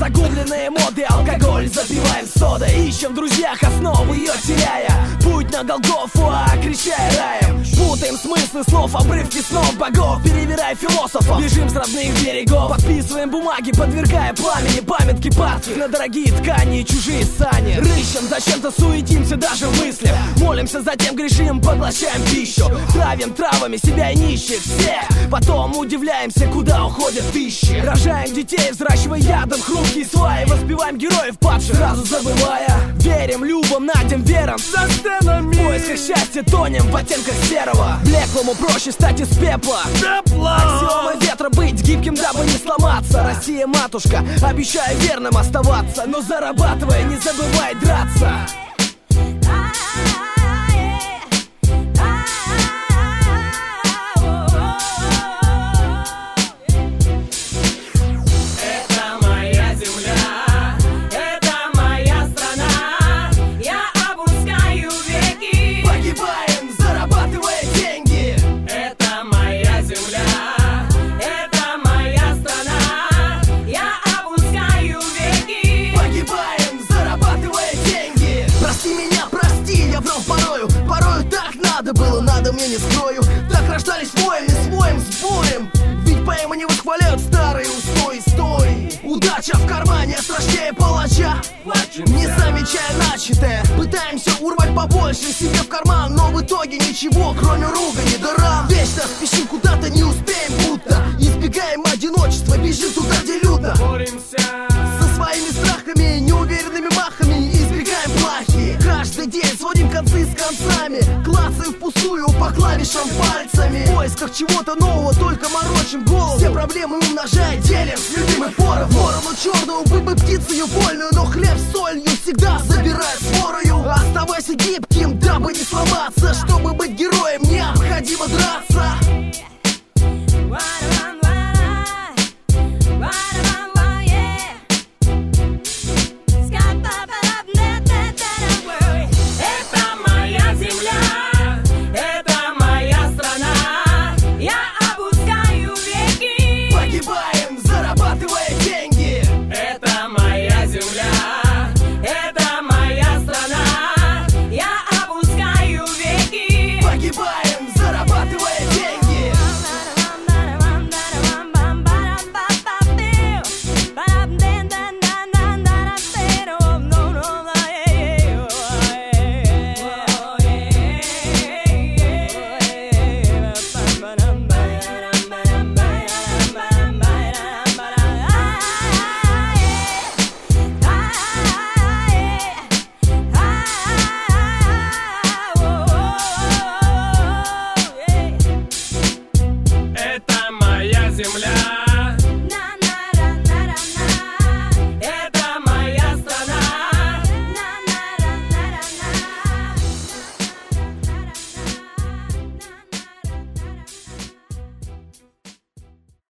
Загубленные моды, алкоголь запиваем содой. Ищем в друзьях основу ее теряя. Путь на Голгофу, окрещая раем. Путаем смыслы слов, обрывки снов богов. Перевирая философов, бежим с родных берегов. Подписываем бумаги, подвергая пламени памятки падки на дорогие ткани и чужие сани. Рыщем, зачем-то суетимся даже в мыслях. Молимся, затем грешим, поглощаем пищу. Травим травами себя и нищих всех. Потом удивляемся, куда уходят тысячи. Рожаем детей, взращивая ядом хрупкие сваи. Воспеваем героев падших, сразу забывая. Верим, любим, надем вером за сценами. В поисках счастья тонем в оттенках серого. Блеклому проще стать из пепла. Аксиома ветра быть гибким, дабы не сломаться. Россия, матушка, обещаю верным оставаться. Но зарабатывая, не забывай драться. Надо мне, не скрою. Так рождались воины своим сбоем. Ведь поэмы не восхваляют старые устои. Стой! Удача в кармане страшнее палача. Не замечая начатое, пытаемся урвать побольше себе в карман, но в итоге ничего, кроме ругани да ран. Вечно спешим куда-то, не успеем будто. Избегаем одиночества, бежим туда, где людно. Со своими страхами, неуверенными махами избегаем плахи. Каждый день сводим концы с концами. Клацаем впустую по клавишам пальцами. В поисках чего-то нового только морочим голову. Все проблемы умножая, делим с любимой поровну. Ворону черную, бы птицу вольную, но хлеб с солью всегда забирай сворою. Оставайся гибким.